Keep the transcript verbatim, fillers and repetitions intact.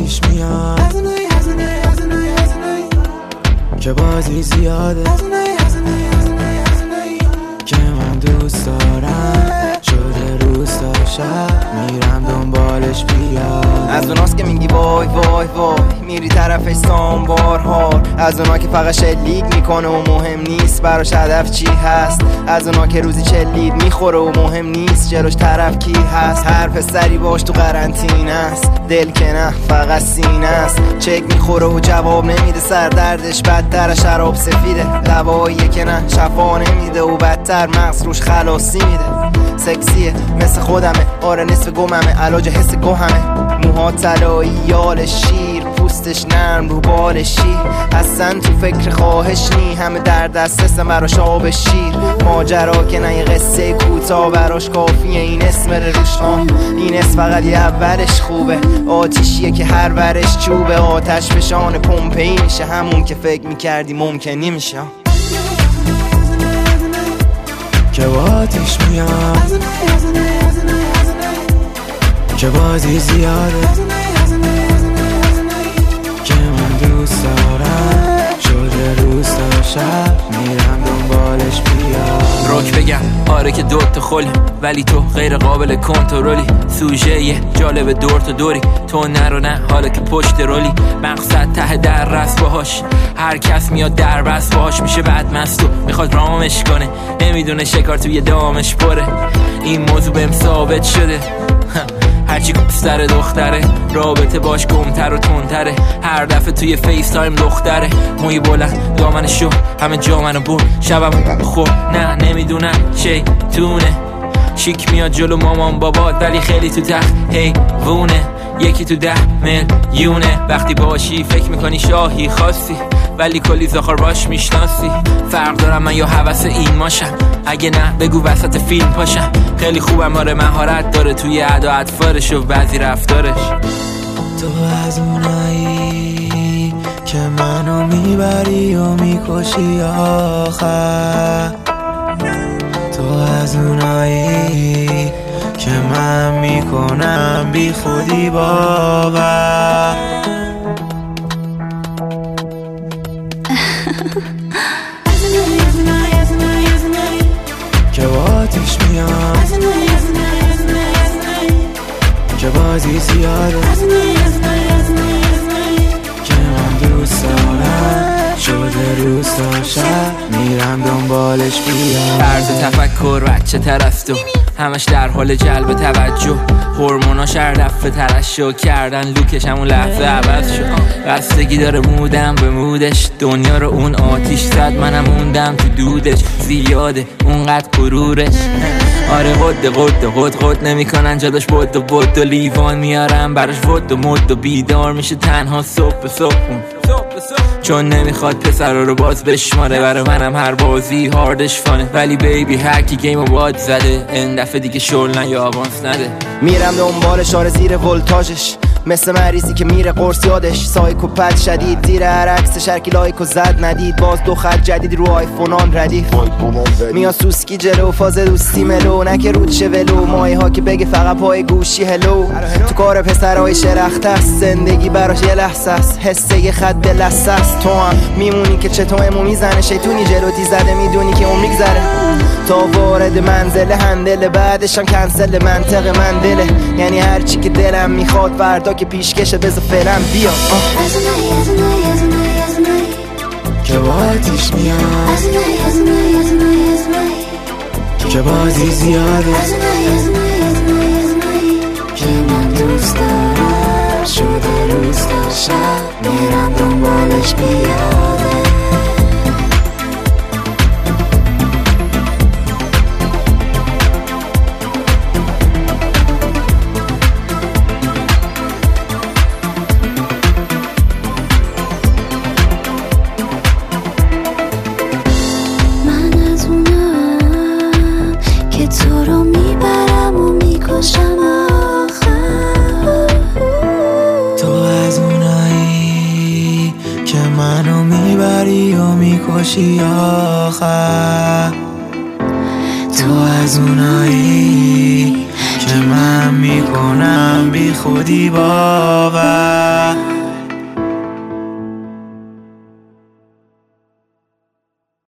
آتیش میاد که بازی زیاده که من دوست دارم شده روز تا شب میرم دنبالش بیاد. از اوناست که میگی وای وای وای میری طرفش سامبارها، از اونا که فقط شلیک میکنه و مهم نیست براش هدف چی هست، از اونا که روزی چلید میخوره و مهم نیست جلوش طرف کی هست. هر پسری باش تو قرنطینه است، دل که نه فقط سینه است، چک میخوره و جواب نمیده، سر دردش بدتر شراب سفیده، دواییه که نه شفا نمیده و بدتر مغز روش خلاصی میده. سکسیه مثل خودمه، آره نصف گممه، علاج حس گوهمه، موها طلایی یال شیر، پوستش نرم رو بال شیر، اصلا تو فکر خواهش نی، همه در دسترسم براش آب شیر، ماجرا که نه یه قصه کوتاه براش کافیه این اسم روش آن، این اسم فقط یه اولش خوبه، آتیشیه که هر ورش چوبه، آتش فشان پمپئی میشه، همون که فکر میکردی ممکن نمیشه که با آتیش میاد که بازی زیاده که من دوست دارم شده روز تا شب میرم دنبالش بیاد. روک بگم آره که دوت خلی ولی تو غیر قابل کنترلی، سوژه یه جالب دور تو دوری، تو نرو نه حالا که پشت رولی، مقصد ته در رس باهاش، هر کس میاد در بس باهاش میشه بعد مستو میخواد رامش کنه، نمیدونه شکار توی دامش پره، این موضوع بهم ثابت شده هرچی سر دختره رابطه باش گمتر و تندتره، هر دفعه توی فیس تایم دختره، موی بلند دامن شو همه جا منو بون، شبم خور نه نمیدونم چه تونه، شیک میاد جلو مامان بابات ولی خیلی تو تخت هی وونه، یکی تو ده میلیونه، وقتی باشی فکر میکنی شاهی خاصی ولی کلی زاخار باش میشناسی، فرق دارم من یا حوث این ماشم، اگه نه بگو وسط فیلم پاشم، خیلی خوبم آره مهارت داره توی ادا اطفارش و بعضی رفتارش. تو از اونایی که منو میبری و میکشی آخر، تو از اونایی که من میکنم بی خودی باور که با آتیش میاد که بازی زیاده که من دوست دارم شده روز تا شب میرم دنبالش بیاد. طرز تفکر بچه تر است و همش در حال جلب توجه، هورموناش هر دفعه ترشح کردن لوکش همون لحظه عوض شد، بستگی داره مودم به مودش، دنیا رو اون آتیش زد منم موندم تو دودش، زیاده اونقدر غرورش، آره قد قد قد قد نمیکنن جاداش بود و بود و لیوان میارم براش بود و مد و بیدار میشه تنها صبح صبح چون نمیخواد پسر رو باز بشماره، برای منم هر بازی هاردش فانه، ولی بیبی هرکی گیم و باد زده این دفعه دیگه شل نه یا آوانس نده، میرم دنبالش آره زیر ولتاژش، مثل مریضی که میره قرص یادش، سایکوپت شدید زیر هر عکسش هرکی لایکو زد ندید، باز دو خط جدید رو آیفونان ردیف، میاد سوسکی جلو فاز دوستی ملو، نکه رود شه ولو، ماهی ها که بگه فقط پای گوشی هلو، تو کار پسرهای شرخته است، زندگی براش یه لحظه است، حسه یه خط دلسته است، تو هم میمونی که چطورمو میزنه، شیطونی جلوتی زده میدونی که اون میگذره، تا وارد منزل هندل بعدش هم کنسل منطق من دله، یعنی هرچی که دلم میخواد فردا که پیشکشه بذار فعلا بیا که با آتیش میاد که بازی زیاده که من دوست دارم شده روز تا شب میرم دنبالش بیاده. منو میبری و میکشی آخر، تو از اونایی که من میکنم بی خودی باور.